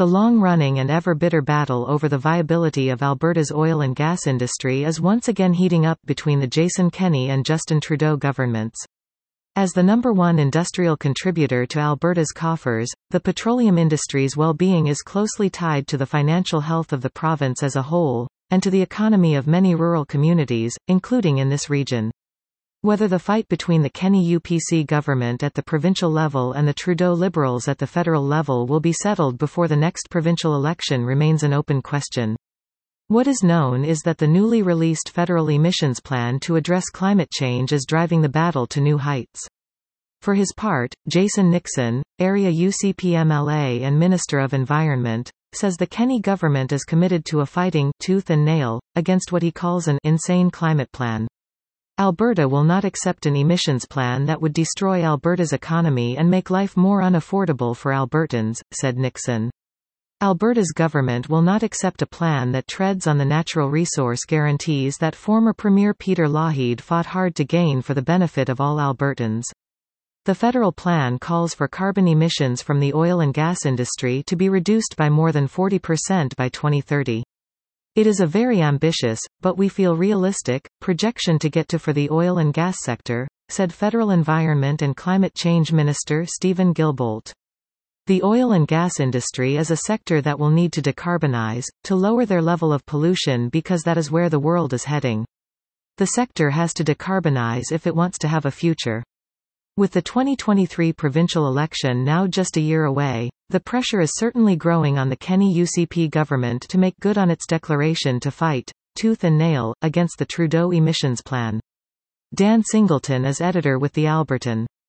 The long-running and ever-bitter battle over the viability of Alberta's oil and gas industry is once again heating up between the Jason Kenney and Justin Trudeau governments. As the #1 industrial contributor to Alberta's coffers, the petroleum industry's well-being is closely tied to the financial health of the province as a whole, and to the economy of many rural communities, including in this region. Whether the fight between the Kenney UPC government at the provincial level and the Trudeau Liberals at the federal level will be settled before the next provincial election remains an open question. What is known is that the newly released federal emissions plan to address climate change is driving the battle to new heights. For his part, Jason Nixon, area UCP MLA and Minister of Environment, says the Kenney government is committed to a fighting, tooth and nail, against what he calls an insane climate plan. Alberta will not accept an emissions plan that would destroy Alberta's economy and make life more unaffordable for Albertans, said Nixon. Alberta's government will not accept a plan that treads on the natural resource guarantees that former Premier Peter Lougheed fought hard to gain for the benefit of all Albertans. The federal plan calls for carbon emissions from the oil and gas industry to be reduced by more than 40% by 2030. It is a very ambitious, but we feel realistic, projection to get to for the oil and gas sector, said Federal Environment and Climate Change Minister Stephen Guilbeault. The oil and gas industry is a sector that will need to decarbonize, to lower their level of pollution because that is where the world is heading. The sector has to decarbonize if it wants to have a future. With the 2023 provincial election now just a year away, the pressure is certainly growing on the Kenney UCP government to make good on its declaration to fight, tooth and nail, against the Trudeau emissions plan. Dan Singleton is editor with The Albertan.